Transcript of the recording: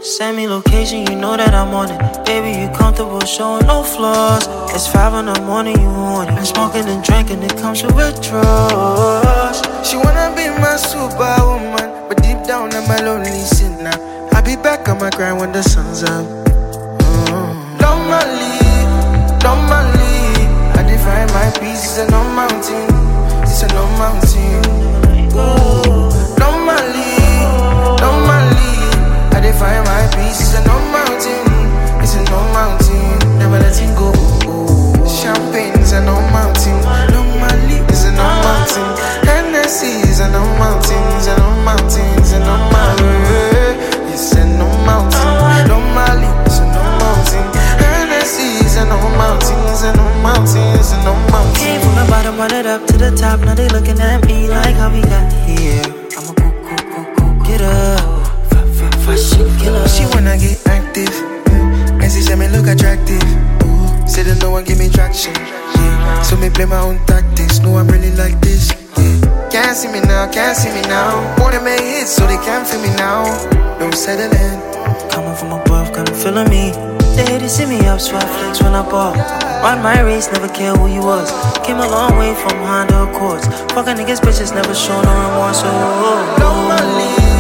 Send me location, you know that I'm on it. Baby, you comfortable showing no flaws. It's 5 in the morning, you want it. Been smoking and drinking, it comes with withdrawals. She wanna be my superwoman, but deep down I'm a lonely sinner. I'll be back on my grind when the sun's up. Normally, I define my peace, it's a no mountain. It's a no mountain. Ooh. Normally, I define my peace, it's a no mountain. It's a no mountain, never letting go. Champagne is a no mountain. Normally, it's a no mountain. Hennessy is a no mountain. It's a no mountain. It's a no mountain. It's a no mountain. Normally, it's a no mountain. Hennessy is a no mountain. It's a no mountain. It's a no mountain. Came from the bottom, run it up to the top. Now they looking at me like how we got here. I'm a cool getter, fashion killer. She wanna get active, and she said me look attractive. Say that no one give me traction, yeah. So me play my own tactics. No, I'm really like this, yeah. Can't see me now. Wanna make hits so they can't feel me now. No settling. Coming from above, got them feeling me. They hate to see me up, so I flex when I ball. Run my race, never care who you was. Came a long way from Honda Accords. Fucking niggas, bitches, never show no remorse. Normally,